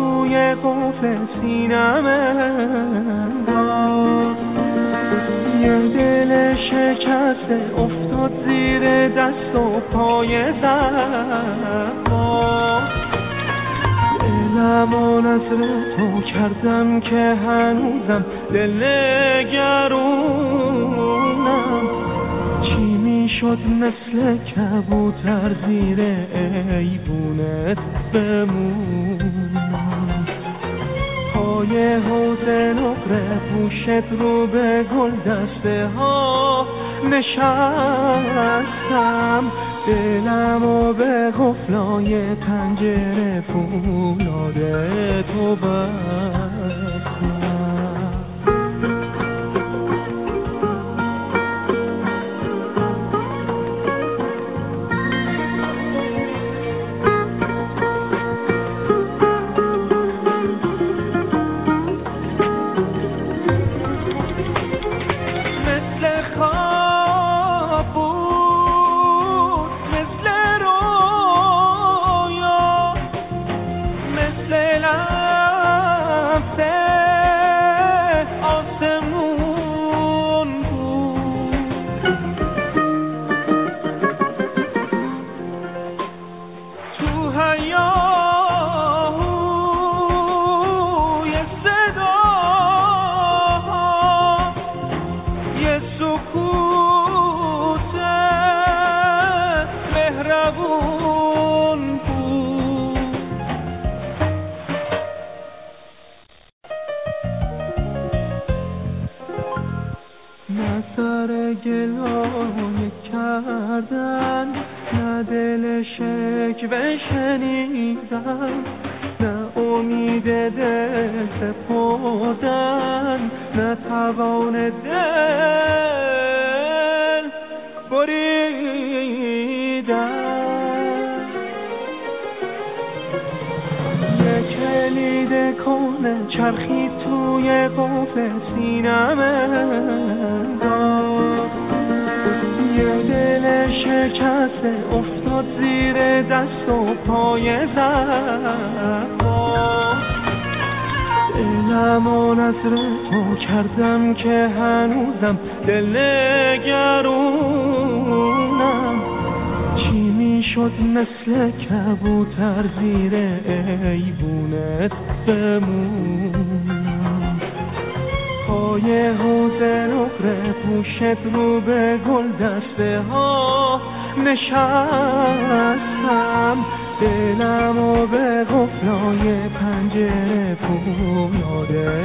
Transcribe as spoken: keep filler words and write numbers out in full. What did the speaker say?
توی قفل سینمه انداخت. یه دل شکسته افتاد زیر دست و پای زبان. دلم و نظر تو کردم که هنوزم دل نگرونم. چی میشد مثل کبوتر زیر ایوونت بمونم. پای حوض نقره پوشت رو به گل دسته ها نشستم. دلمو به قفلای پنجره فولاده تو بستم. نه سر گلایه کردن، نه دل شکوه شنیدن، نه امید دل سپردن، نه توان دل بریدن. یه کلید کنه چرخید توی قفل سینمه انداخت. یه دل شکسته افتاد زیر دست و پای زبان. دلم و نظر تو کردم که هنوزم دل نگرونم. چی میشد مثل کبوتر زیر ایوونت بمونم. پای حوض نقره پوشت رو به گل دسته ها نشستم. دلمو به قفلای پنجره فولاده